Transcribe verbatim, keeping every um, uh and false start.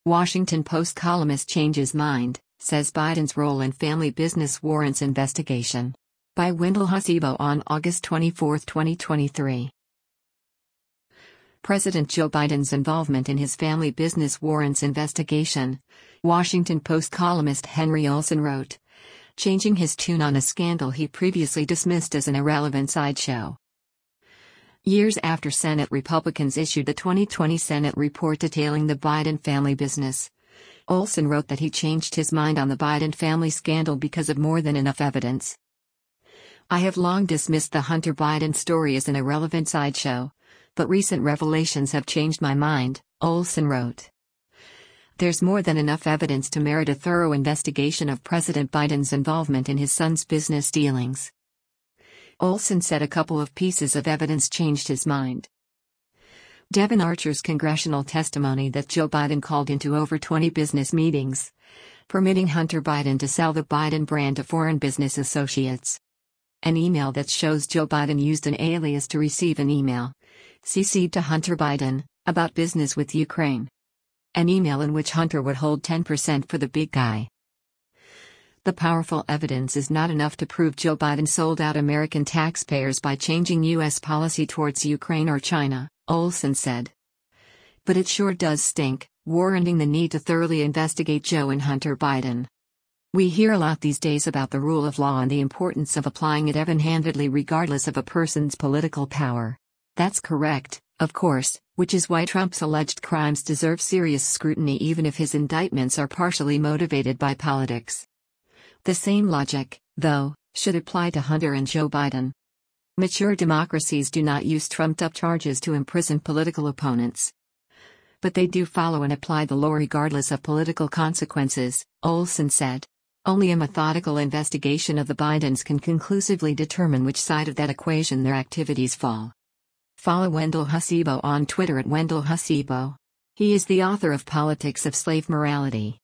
Washington Post columnist changes mind, says Biden's role in family business warrants investigation. By Wendell Hasebo on August twenty-fourth, twenty twenty-three. President Joe Biden's involvement in his family business warrants investigation, Washington Post columnist Henry Olsen wrote, changing his tune on a scandal he previously dismissed as an irrelevant sideshow. Years after Senate Republicans issued the twenty twenty Senate report detailing the Biden family business, Olsen wrote that he changed his mind on the Biden family scandal because of more than enough evidence. I have long dismissed the Hunter Biden story as an irrelevant sideshow, but recent revelations have changed my mind, Olsen wrote. There's more than enough evidence to merit a thorough investigation of President Biden's involvement in his son's business dealings. Olsen said a couple of pieces of evidence changed his mind. Devon Archer's congressional testimony that Joe Biden called into over twenty business meetings, permitting Hunter Biden to sell the Biden brand to foreign business associates. An email that shows Joe Biden used an alias to receive an email, C C'd to Hunter Biden, about business with Ukraine. An email in which Hunter would hold ten percent for the big guy. The powerful evidence is not enough to prove Joe Biden sold out American taxpayers by changing U S policy towards Ukraine or China, Olsen said. But it sure does stink, warranting the need to thoroughly investigate Joe and Hunter Biden. We hear a lot these days about the rule of law and the importance of applying it even-handedly regardless of a person's political power. That's correct, of course, which is why Trump's alleged crimes deserve serious scrutiny even if his indictments are partially motivated by politics. The same logic, though, should apply to Hunter and Joe Biden. Mature democracies do not use trumped-up charges to imprison political opponents. But they do follow and apply the law regardless of political consequences, Olsen said. Only a methodical investigation of the Bidens can conclusively determine which side of that equation their activities fall. Follow Wendell Hasebo on Twitter at Wendell Hasebo. He is the author of Politics of Slave Morality.